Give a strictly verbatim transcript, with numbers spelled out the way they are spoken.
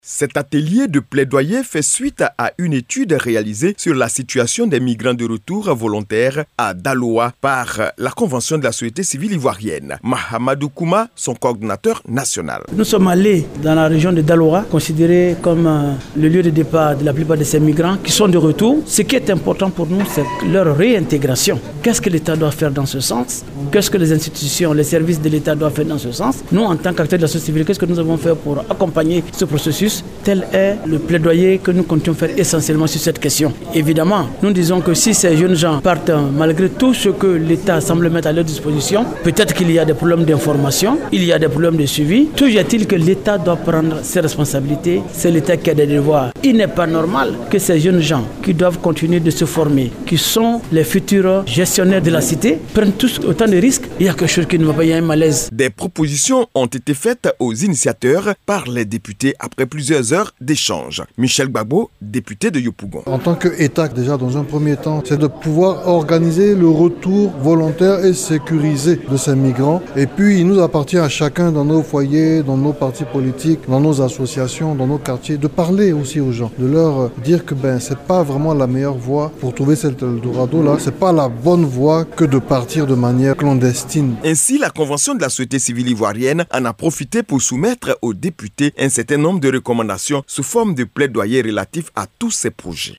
Cet atelier de plaidoyer fait suite à une étude réalisée sur la situation des migrants de retour volontaires à Daloa par la Convention de la société civile ivoirienne. Mahamadou Kouma, son coordinateur national. Nous sommes allés dans la région de Daloa, considérée comme euh, le lieu de départ de la plupart de ces migrants qui sont de retour. Ce qui est important pour nous, c'est leur réintégration. Qu'est-ce que l'État doit faire dans ce sens? Qu'est-ce que les institutions, les services de l'État doivent faire dans ce sens? Nous, en tant qu'acteurs de la société civile, qu'est-ce que nous avons fait pour accompagner ce processus? Tel est le plaidoyer que nous comptons faire essentiellement sur cette question. Évidemment, nous disons que si ces jeunes gens partent malgré tout ce que l'État semble mettre à leur disposition, peut-être qu'il y a des problèmes d'information, il y a des problèmes de suivi. Toujours est-il que l'État doit prendre ses responsabilités, c'est l'État qui a des devoirs. Il n'est pas normal que ces jeunes gens qui doivent continuer de se former, qui sont les futurs gestionnaires de la cité, prennent tous autant de risques. Il y a quelque chose qui ne va pas, il y a un malaise. Des propositions ont été faites aux initiateurs par les députés après plusieurs heures d'échange. Michel Gbagbo, député de Yopougon. En tant qu'État, déjà dans un premier temps, c'est de pouvoir organiser le retour volontaire et sécurisé de ces migrants. Et puis, il nous appartient à chacun dans nos foyers, dans nos partis politiques, dans nos associations, dans nos quartiers, de parler aussi aux gens, de leur dire que ben c'est pas vraiment la meilleure voie pour trouver cet Eldorado là. C'est pas la bonne voie que de partir de manière clandestine. Ainsi, la Convention de la société civile ivoirienne en a profité pour soumettre aux députés un certain nombre de recommandations sous forme de plaidoyer relatif à tous ces projets.